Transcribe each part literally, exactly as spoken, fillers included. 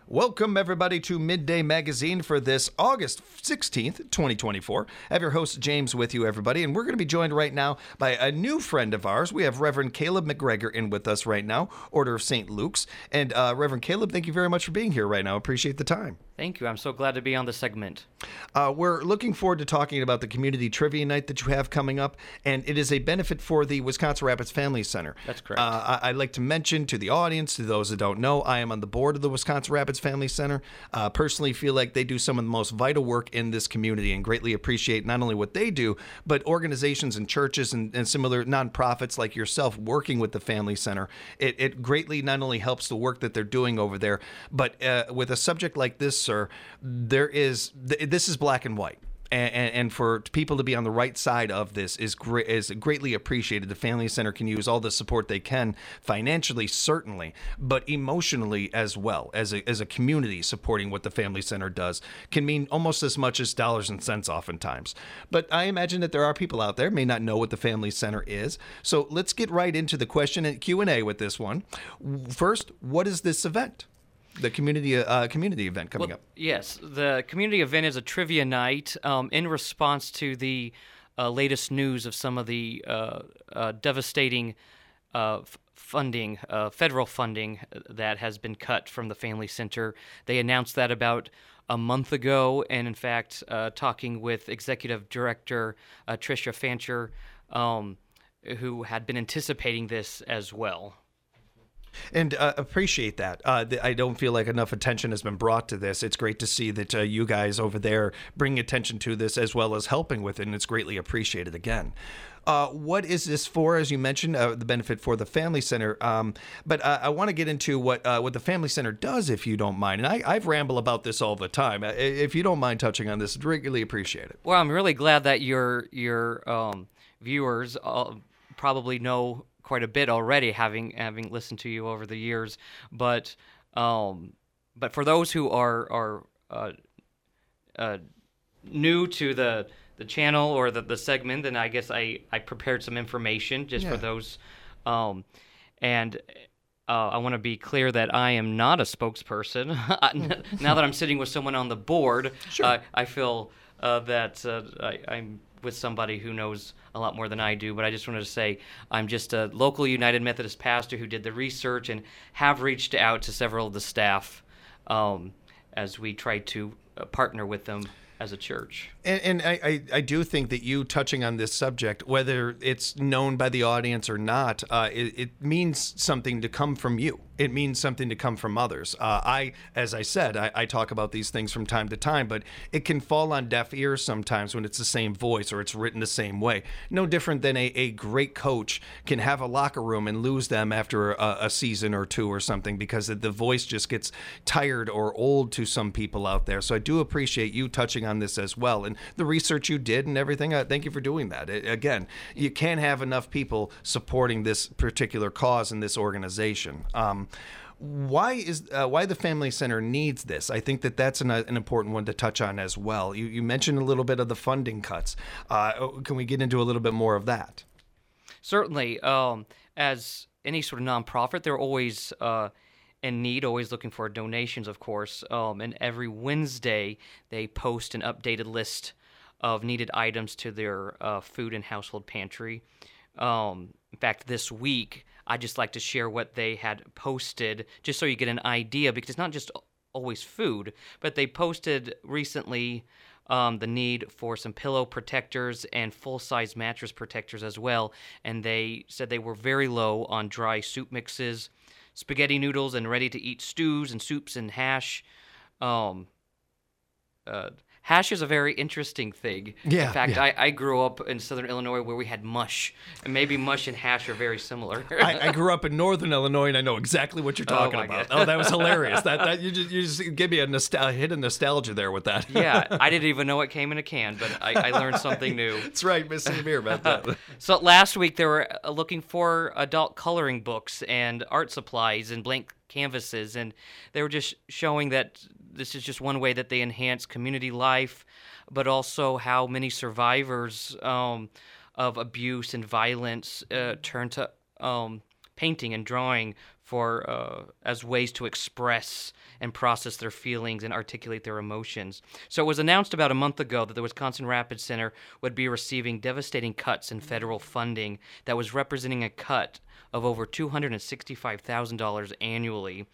Welcome, everybody, to Midday Magazine for this August sixteenth, twenty twenty-four. I have your host, James, with you, everybody, and we're going to be joined right now by a new friend of ours. We have Reverend Caleb McGregor in with us right now, Order of Saint Luke's. And uh, Reverend Caleb, thank you very much for being here right now. Appreciate the time. Thank you. I'm so glad to be on the segment. Uh, we're looking forward to talking about the community trivia night that you have coming up, and it is a benefit for the Wisconsin Rapids Family Center. That's correct. Uh, I- I'd like to mention to the audience, to those that don't know, I am on the board of the Wisconsin Rapids Family Center. Uh, personally feel like they do some of the most vital work in this community and greatly appreciate not only what they do, but organizations and churches and, and similar nonprofits like yourself working with the Family Center. It, it greatly not only helps the work that they're doing over there, but uh, with a subject like this, sir, there is th- this is black and white. And, and for people to be on the right side of this is great, is greatly appreciated. The Family Center can use all the support they can, financially certainly, but emotionally as well. As a as a community supporting what the Family Center does can mean almost as much as dollars and cents oftentimes. But I imagine that there are people out there may not know what the Family Center is. So let's get right into the question and Q and A with this one. First, what is this event? The community uh, community event coming well, up. Yes, the community event is a trivia night um, in response to the uh, latest news of some of the uh, uh, devastating uh, f- funding, uh, federal funding that has been cut from the Family Center. They announced that about a month ago, and in fact, uh, talking with Executive Director uh, Tricia Fancher, um, who had been anticipating this as well. And uh, appreciate that. Uh, th- I don't feel like enough attention has been brought to this. It's great to see that uh, you guys over there bring attention to this as well as helping with it, and it's greatly appreciated again. Uh, what is this for? As you mentioned, uh, the benefit for the Family Center. Um, but uh, I want to get into what uh, what the Family Center does, if you don't mind. And I, I've rambled about this all the time. Uh, If you don't mind touching on this, I'd really appreciate it. Well, I'm really glad that your your um, viewers uh, probably know quite a bit already, having having listened to you over the years. But um, but for those who are are uh, uh, new to the the channel or the, the segment, then I guess I, I prepared some information just Yeah. for those. Um, and uh, I want to be clear that I am not a spokesperson. Now that I'm sitting with someone on the board, Sure. uh, I feel uh, that uh, I, I'm with somebody who knows a lot more than I do, but I just wanted to say I'm just a local United Methodist pastor who did the research and have reached out to several of the staff um, as we try to uh, partner with them as a church. And, and I, I, I do think that you touching on this subject, whether it's known by the audience or not, uh, it, it means something to come from you. It means something to come from others. Uh, I, as I said, I, I talk about these things from time to time, but it can fall on deaf ears sometimes when it's the same voice or it's written the same way. No different than a, a great coach can have a locker room and lose them after a, a season or two or something because the voice just gets tired or old to some people out there. So I do appreciate you touching on this as well. And the research you did and everything, uh, thank you for doing that. It, again, you can't have enough people supporting this particular cause in this organization. Um, Why is uh, why the Family Center needs this? I think that that's an, an important one to touch on as well. You, you mentioned a little bit of the funding cuts. Uh, can we get into a little bit more of that? Certainly. Um, as any sort of nonprofit, they're always uh, in need, always looking for donations, of course. Um, and every Wednesday, they post an updated list of needed items to their uh, food and household pantry. Um, in fact, this week, I'd just like to share what they had posted, just so you get an idea, because it's not just always food, but they posted recently um, the need for some pillow protectors and full-size mattress protectors as well, and they said they were very low on dry soup mixes, spaghetti noodles, and ready-to-eat stews and soups and hash. Um, uh, Hash is a very interesting thing. Yeah, in fact, yeah. I, I grew up in southern Illinois where we had mush, and maybe mush and hash are very similar. I, I grew up in northern Illinois, and I know exactly what you're talking Oh, my about. God. Oh, that was hilarious. That that you just you just give me a nostal- hit of nostalgia there with that. Yeah, I didn't even know it came in a can, but I, I learned something new. That's right, Miss Samir about that. So last week they were uh, looking for adult coloring books and art supplies and blank canvases, and they were just showing that this is just one way that they enhance community life, but also how many survivors um, of abuse and violence uh, turn to um, painting and drawing for uh, as ways to express and process their feelings and articulate their emotions. So it was announced about a month ago that the Wisconsin Rapids Center would be receiving devastating cuts in federal funding that was representing a cut of over two hundred sixty-five thousand dollars annually,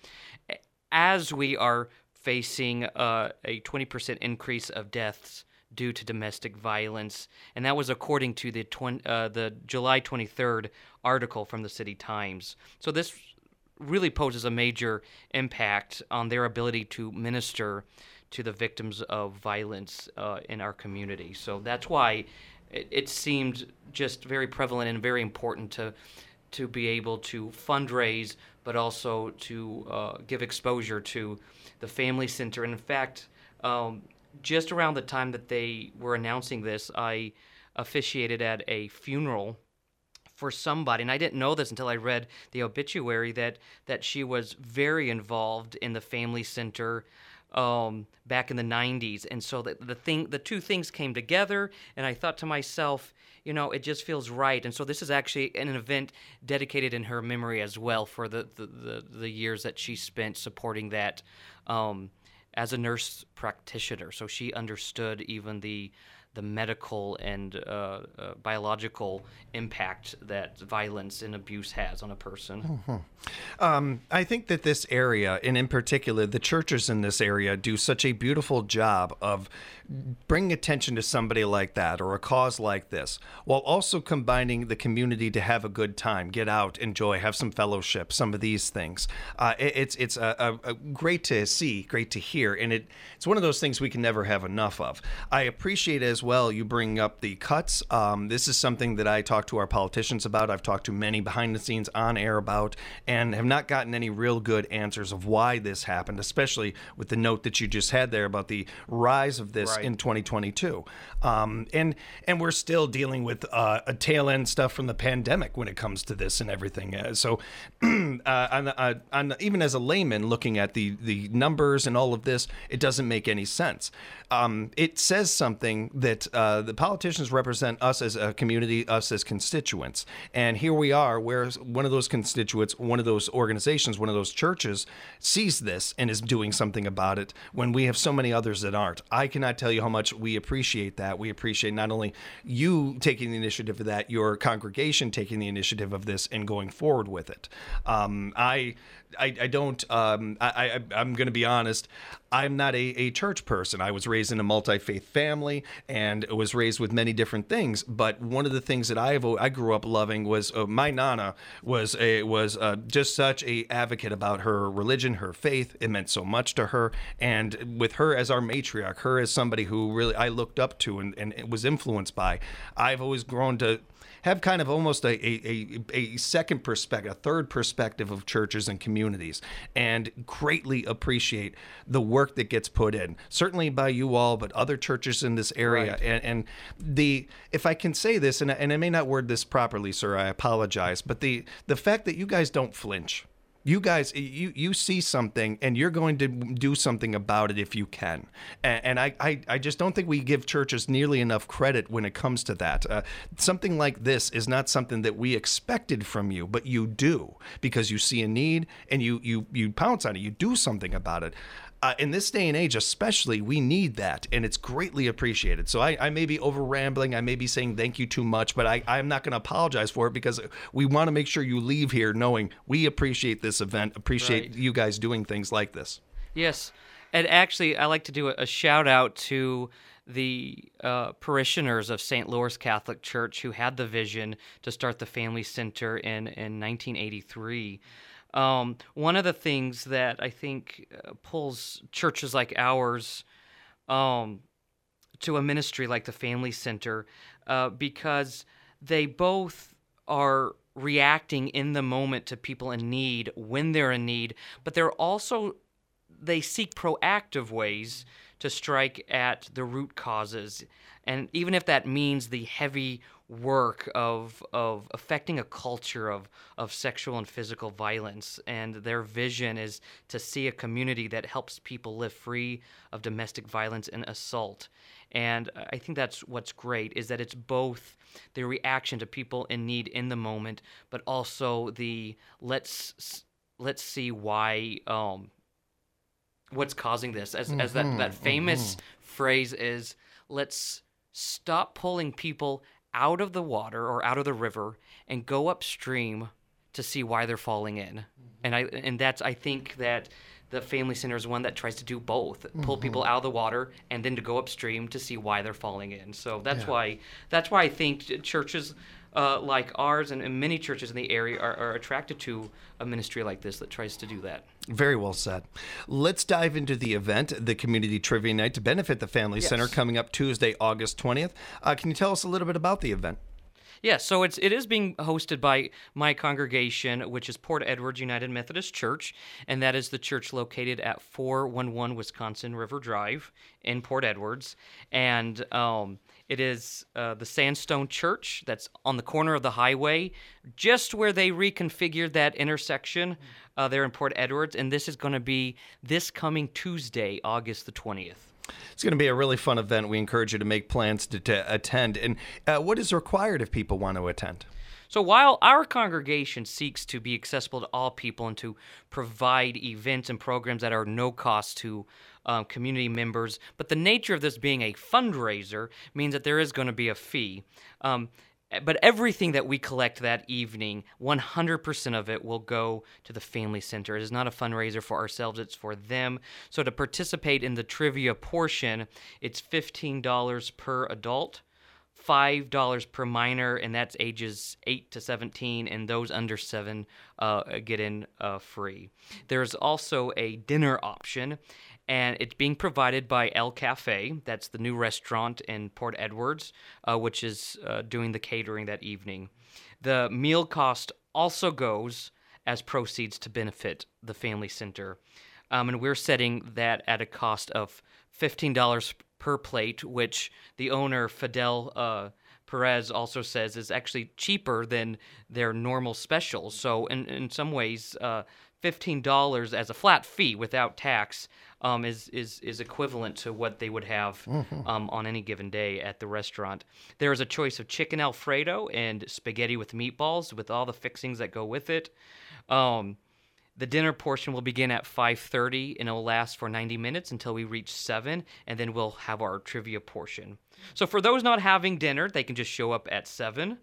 as we are facing uh, a twenty percent increase of deaths due to domestic violence, and that was according to the tw- uh, the July twenty-third article from the City Times. So this really poses a major impact on their ability to minister to the victims of violence uh, in our community. So that's why it, it seemed just very prevalent and very important to to be able to fundraise, but also to uh, give exposure to the Family Center. And in fact, um, just around the time that they were announcing this, I officiated at a funeral for somebody, and I didn't know this until I read the obituary, that that she was very involved in the Family Center um, back in the nineties. And so the, the thing, the two things came together, and I thought to myself, you know, it just feels right. And so this is actually an event dedicated in her memory as well, for the the, the, the years that she spent supporting that um, as a nurse practitioner. So she understood even the the medical and uh, uh, biological impact that violence and abuse has on a person. Mm-hmm. Um, I think that this area, and in particular the churches in this area, do such a beautiful job of bringing attention to somebody like that or a cause like this, while also combining the community to have a good time, get out, enjoy, have some fellowship, some of these things. Uh, it, it's it's a, a, a great to see, great to hear, and it it's one of those things we can never have enough of. I appreciate as well you bring up the cuts. Um, this is something that I talk to our politicians about. I've talked to many behind the scenes on air about, and have not gotten any real good answers of why this happened, especially with the note that you just had there about the rise of this right. in twenty twenty-two. Um, and and we're still dealing with uh, a tail end stuff from the pandemic when it comes to this and everything. Uh, so uh, on, uh, on, even as a layman looking at the, the numbers and all of this, it doesn't make any sense. Um, it says something that uh, the politicians represent us as a community, us as constituents. And here we are, where one of those constituents, one of those organizations, one of those churches sees this and is doing something about it when we have so many others that aren't. I cannot tell you how much we appreciate that. We appreciate not only you taking the initiative of that, your congregation taking the initiative of this and going forward with it. Um, I, I, I don't, um, I, I, I'm going to be honest, I'm not a, a church person. I was raised in a multi-faith family and was raised with many different things. But one of the things that I have, I grew up loving was uh, my Nana was a, was uh, just such a advocate about her religion, her faith. It meant so much to her. And with her as our matriarch, her as somebody who really I looked up to and, and was influenced by, I've always grown to have kind of almost a, a, a, a second perspective, a third perspective of churches and communities, and greatly appreciate the work that gets put in, certainly by you all, but other churches in this area. Right. And, and the, if I can say this, and, and I may not word this properly, sir, I apologize, but the, the fact that you guys don't flinch. You guys, you, you see something and you're going to do something about it if you can. And, and I, I, I just don't think we give churches nearly enough credit when it comes to that. Uh, something like this is not something that we expected from you, but you do because you see a need and you, you, you pounce on it. You do something about it. Uh, in this day and age, especially, we need that, and it's greatly appreciated. So I, I may be over rambling, I may be saying thank you too much, but I, I'm not going to apologize for it because we want to make sure you leave here knowing we appreciate this event, appreciate right. you guys doing things like this. Yes, and actually, I like to do a, a shout out to the uh, parishioners of Saint Louis Catholic Church who had the vision to start the Family Center in, in nineteen eighty-three. Um, one of the things that I think uh, pulls churches like ours um, to a ministry like the Family Center, uh, because they both are reacting in the moment to people in need when they're in need, but they're also, they seek proactive ways to strike at the root causes. And even if that means the heavy work of of affecting a culture of of sexual and physical violence, and their vision is to see a community that helps people live free of domestic violence and assault. And I think that's what's great, is that it's both the reaction to people in need in the moment, but also the let's let's see why um, what's causing this. As mm-hmm, as that that famous mm-hmm. phrase is, let's stop pulling people out of the water or out of the river and go upstream to see why they're falling in. Mm-hmm. And I and that's I think that the Family Center is one that tries to do both, mm-hmm. pull people out of the water and then to go upstream to see why they're falling in. So that's yeah. why that's why I think churches uh, like ours and, and many churches in the area are, are attracted to a ministry like this that tries to do that. Very well said. Let's dive into the event, the Community Trivia Night to benefit the Family yes. Center, coming up Tuesday, August twentieth. Uh, can you tell us a little bit about the event? Yeah, so it's it is being hosted by my congregation, which is Port Edwards United Methodist Church, and that is the church located at four one one Wisconsin River Drive in Port Edwards. And um, it is uh, the Sandstone Church that's on the corner of the highway, just where they reconfigured that intersection uh, there in Port Edwards. And this is going to be this coming Tuesday, August the twentieth. It's going to be a really fun event. We encourage you to make plans to, to attend. And uh, what is required if people want to attend? So while our congregation seeks to be accessible to all people and to provide events and programs that are no cost to um, community members, but the nature of this being a fundraiser means that there is going to be a fee. Um, But everything that we collect that evening, one hundred percent of it will go to the Family Center. It is not a fundraiser for ourselves, it's for them. So to participate in the trivia portion, it's fifteen dollars per adult, five dollars per minor, and that's ages eight to seventeen, and those under seven uh, get in uh, free. There's also a dinner option, and it's being provided by El Cafe. That's the new restaurant in Port Edwards, uh, which is uh, doing the catering that evening. The meal cost also goes as proceeds to benefit the Family Center. Um, and we're setting that at a cost of fifteen dollars per plate, which the owner, Fidel uh, Perez, also says is actually cheaper than their normal specials. So in, in some ways, uh, fifteen dollars as a flat fee without tax um, is, is is equivalent to what they would have mm-hmm. um, on any given day at the restaurant. There is a choice of chicken Alfredo and spaghetti with meatballs with all the fixings that go with it. Um, the dinner portion will begin at five thirty and it will last for ninety minutes until we reach seven, and then we'll have our trivia portion. So for those not having dinner, they can just show up at seven.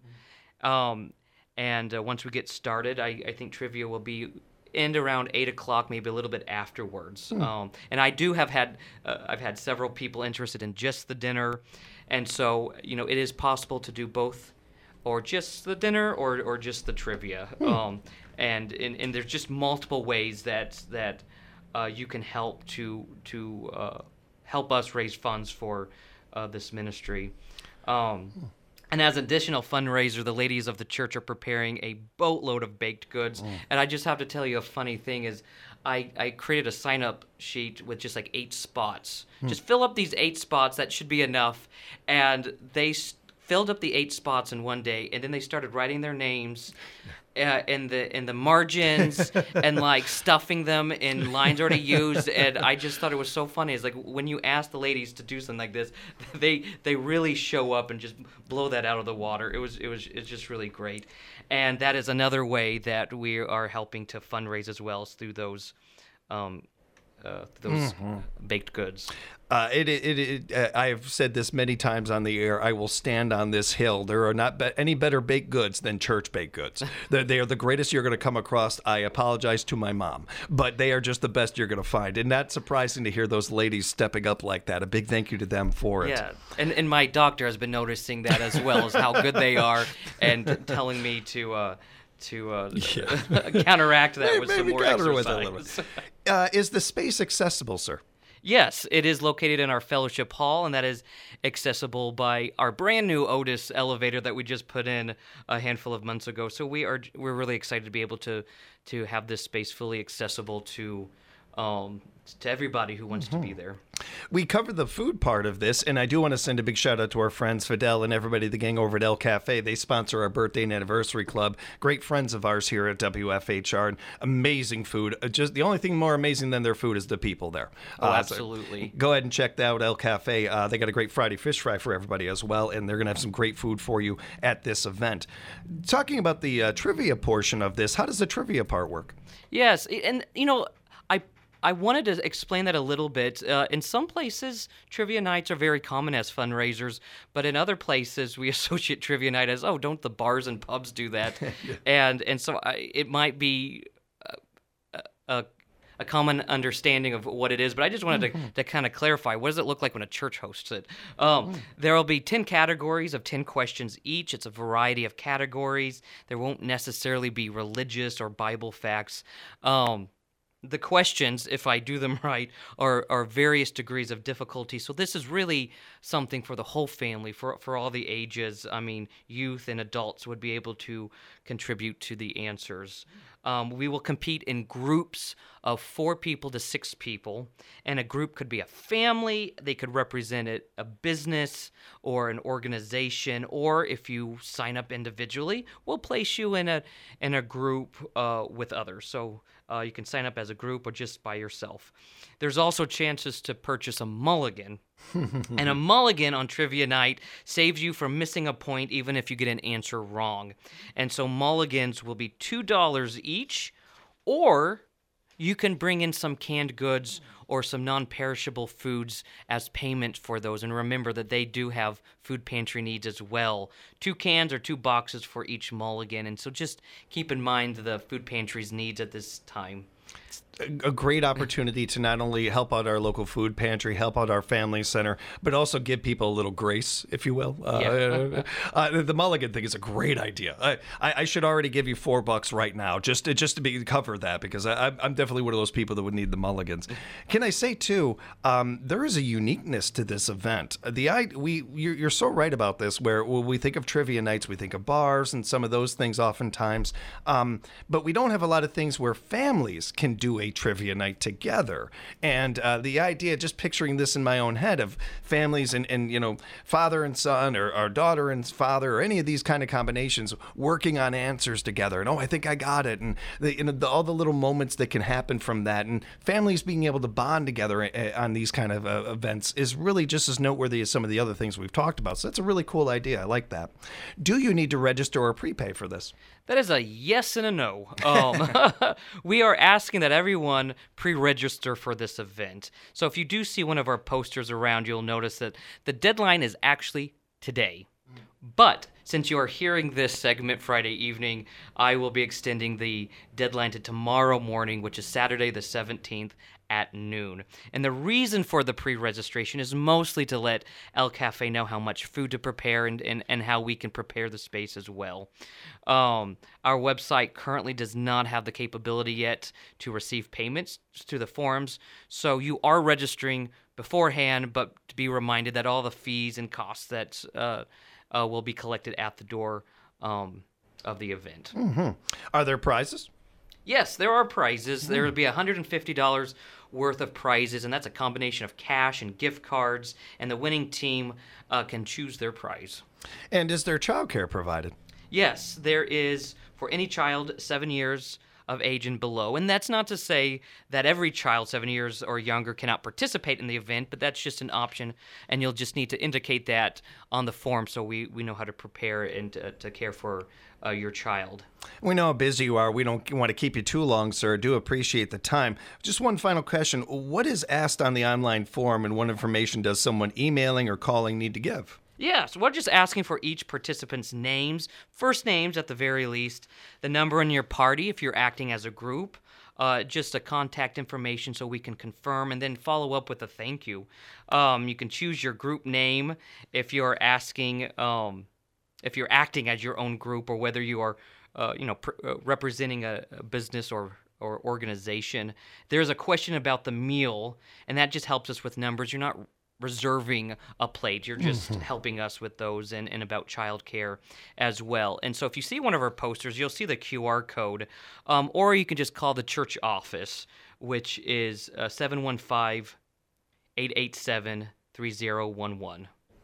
Um, and uh, once we get started, I, I think trivia will be end around eight o'clock, maybe a little bit afterwards. Mm. Um, and I do have had, uh, I've had several people interested in just the dinner. And so, you know, it is possible to do both, or just the dinner or, or just the trivia. Mm. Um, and, and, and there's just multiple ways that, that uh, you can help to, to uh, help us raise funds for uh, this ministry. Um, mm. And as an additional fundraiser, the ladies of the church are preparing a boatload of baked goods. Mm. And I just have to tell you a funny thing is I, I created a sign-up sheet with just like eight spots. Mm. Just fill up these eight spots. That should be enough. And they st- filled up the eight spots in one day, and then they started writing their names uh, in the in the margins and like stuffing them in lines already used. And I just thought it was so funny. It's like when you ask the ladies to do something like this, they they really show up and just blow that out of the water. It was it was it's just really great. And that is another way that we are helping to fundraise as well, is through those um, uh, those mm-hmm. baked goods. Uh, it, it, it, uh, I have said this many times on the air. I will stand on this hill. There are not be- any better baked goods than church baked goods. They're, they are the greatest you're going to come across. I apologize to my mom, but they are just the best you're going to find. And not surprising to hear those ladies stepping up like that. A big thank you to them for it. Yeah, and and my doctor has been noticing that as well, as how good they are, and telling me to. Uh, to uh, yeah. counteract that maybe, with maybe some more counter exercise. With a uh, is the space accessible, sir? Yes, it is located in our fellowship hall, and that is accessible by our brand new Otis elevator that we just put in a handful of months ago. So we are we're really excited to be able to to have this space fully accessible to um, to everybody who wants mm-hmm. to be there. We covered the food part of this, and I do want to send a big shout out to our friends Fidel and everybody, the gang over at El Cafe. They sponsor our birthday and anniversary club. Great friends of ours here at W F H R. And amazing food. Just the only thing more amazing than their food is the people there. Oh, uh, absolutely. So go ahead and check out El Cafe. Uh, they got a great Friday fish fry for everybody as well, and they're going to have some great food for you at this event. Talking about the uh, trivia portion of this, how does the trivia part work? Yes, and you know, I I wanted to explain that a little bit. Uh, in some places, trivia nights are very common as fundraisers, but in other places, we associate trivia night as, oh, don't the bars and pubs do that? yeah. And and so I, it might be a, a, a common understanding of what it is, but I just wanted mm-hmm. to, to kind of clarify, what does it look like when a church hosts it? Um, mm. There will be ten categories of ten questions each. It's a variety of categories. There won't necessarily be religious or Bible facts. Um The questions, if I do them right, are, are various degrees of difficulty. So this is really something for the whole family, for for all the ages. I mean, youth and adults would be able to contribute to the answers. Um, we will compete in groups of four people to six people, and a group could be a family. They could represent it, a business or an organization, or if you sign up individually, we'll place you in a in a group uh, with others. So uh, you can sign up as a group or just by yourself. There's also chances to purchase a mulligan. And a mulligan on trivia night saves you from missing a point even if you get an answer wrong. And so mulligans will be two dollars each, or you can bring in some canned goods or some non-perishable foods as payment for those. And remember that they do have food pantry needs as well. Two cans or two boxes for each mulligan. And so just keep in mind the food pantry's needs at this time. A great opportunity to not only help out our local food pantry, help out our family center, but also give people a little grace, if you will. Uh, yeah. uh, the mulligan thing is a great idea. I, I, I should already give you four bucks right now just to, just to be cover that, because I, I'm definitely one of those people that would need the mulligans. Can I say too, um, there is a uniqueness to this event. The I, we you're, you're so right about this. Where when we think of trivia nights, we think of bars and some of those things oftentimes, um, but we don't have a lot of things where families can do a trivia night together. And uh, the idea, just picturing this in my own head, of families and, and you know, father and son, or, or daughter and father, or any of these kind of combinations working on answers together. And, oh, I think I got it. And the, you know, the, all the little moments that can happen from that, and families being able to bond together on these kind of uh, events is really just as noteworthy as some of the other things we've talked about. So that's a really cool idea. I like that. Do you need to register or prepay for this? That is a yes and a no. Um, we are asking that everyone pre-register for this event. So if you do see one of our posters around, you'll notice that the deadline is actually today. But since you are hearing this segment Friday evening, I will be extending the deadline to tomorrow morning, which is Saturday the seventeenth at noon. And the reason for the pre-registration is mostly to let El Cafe know how much food to prepare and, and, and how we can prepare the space as well. Um, our website currently does not have the capability yet to receive payments to the forums, so you are registering beforehand, but to be reminded that all the fees and costs that uh, uh, will be collected at the door um, of the event. Mm-hmm. Are there prizes? Yes, there are prizes. There will be one hundred fifty dollars worth of prizes, and that's a combination of cash and gift cards, and the winning team uh, can choose their prize. And is there childcare provided? Yes, there is for any child seven years of age and below. And that's not to say that every child seven years or younger cannot participate in the event, but that's just an option, and you'll just need to indicate that on the form so we, we know how to prepare and to, to care for uh, your child. We know how busy you are. We don't want to keep you too long, sir. Do appreciate the time. Just one final question. What is asked on the online form, and what information does someone emailing or calling need to give? Yeah, so we're just asking for each participant's names, first names at the very least, the number in your party if you're acting as a group, uh, just a contact information so we can confirm, and then follow up with a thank you. Um, you can choose your group name if you're asking, um, if you're acting as your own group, or whether you are, uh, you know, pr- uh, representing a, a business or or organization. There's a question about the meal, and that just helps us with numbers. You're not reserving a plate. You're just mm-hmm. helping us with those, and, and about childcare as well. And so if you see one of our posters, you'll see the Q R code, um, or you can just call the church office, which is uh, seven one five, eight eight seven, three zero one one.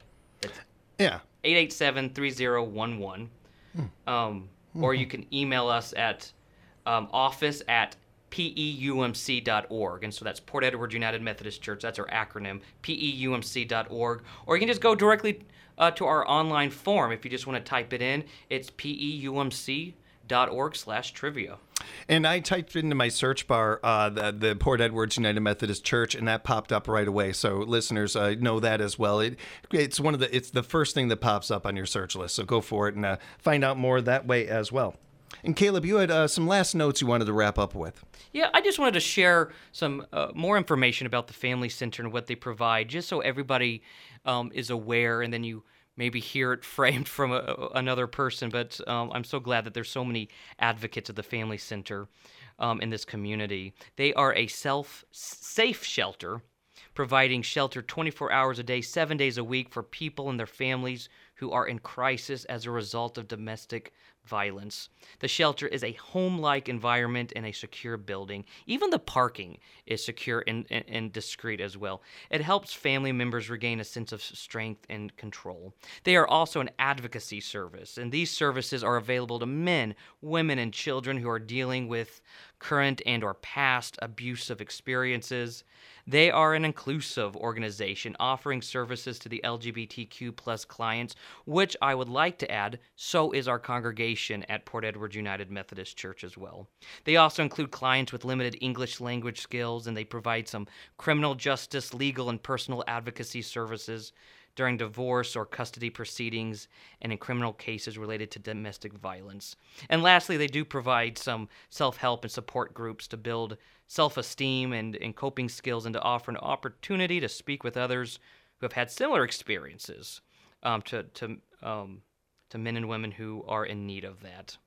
Yeah. eight eight seven, three zero one one. Hmm. Um, mm-hmm. Or you can email us at um, office at P E U M C dot org. And so that's Port Edward United Methodist Church. That's our acronym, P E U M C dot org. Or you can just go directly uh, to our online form. If you just want to type it in, it's P E U M C dot org slash trivia. And I typed into my search bar uh, the, the Port Edwards United Methodist Church, and that popped up right away. So listeners uh, know that as well. It, it's one of the it's the first thing that pops up on your search list. So go for it and uh, find out more that way as well. And Caleb, you had uh, some last notes you wanted to wrap up with. Yeah, I just wanted to share some uh, more information about the Family Center and what they provide, just so everybody um, is aware, and then you maybe hear it framed from a, another person. But um, I'm so glad that there's so many advocates of the Family Center um, in this community. They are a self safe shelter, providing shelter twenty-four hours a day, seven days a week for people and their families who are in crisis as a result of domestic violence. The shelter is a home-like environment in a secure building. Even the parking is secure and, and, and discreet as well. It helps family members regain a sense of strength and control. They are also an advocacy service, and these services are available to men, women, and children who are dealing with current and or past abusive experiences. They are an inclusive organization offering services to the L G B T Q plus clients, which I would like to add, so is our congregation at Port Edward United Methodist Church as well. They also include clients with limited English language skills, and they provide some criminal justice, legal, and personal advocacy services during divorce or custody proceedings and in criminal cases related to domestic violence. And lastly, they do provide some self-help and support groups to build self-esteem and, and coping skills, and to offer an opportunity to speak with others who have had similar experiences um, to, to, um, to men and women who are in need of that.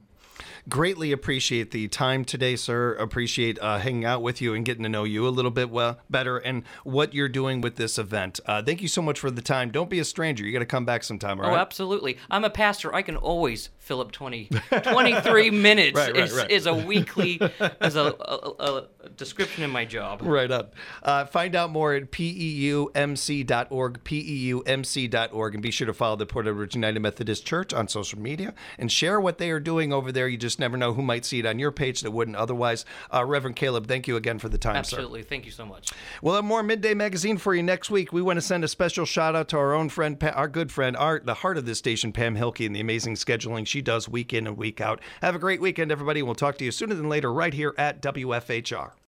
Greatly appreciate the time today, sir. Appreciate uh, hanging out with you and getting to know you a little bit well better and what you're doing with this event. Uh, thank you so much for the time. Don't be a stranger. You got to come back sometime, all right? Oh, absolutely. I'm a pastor. I can always fill up twenty, twenty-three minutes right, right, is, right. is a weekly is a, a, a description in my job. Right up. Uh, find out more at P E U M C dot org, P E U M C dot org, and be sure to follow the Port Edward United Methodist Church on social media and share what they are doing over there. You just never know who might see it on your page that wouldn't otherwise. Uh, Reverend Caleb, thank you again for the time, Absolutely. sir. Absolutely. Thank you so much. We'll have more Midday Magazine for you next week. We want to send a special shout out to our own friend, our good friend, our, the heart of this station, Pam Hilke, and the amazing scheduling she does week in and week out. Have a great weekend, everybody. We'll talk to you sooner than later right here at W F H R.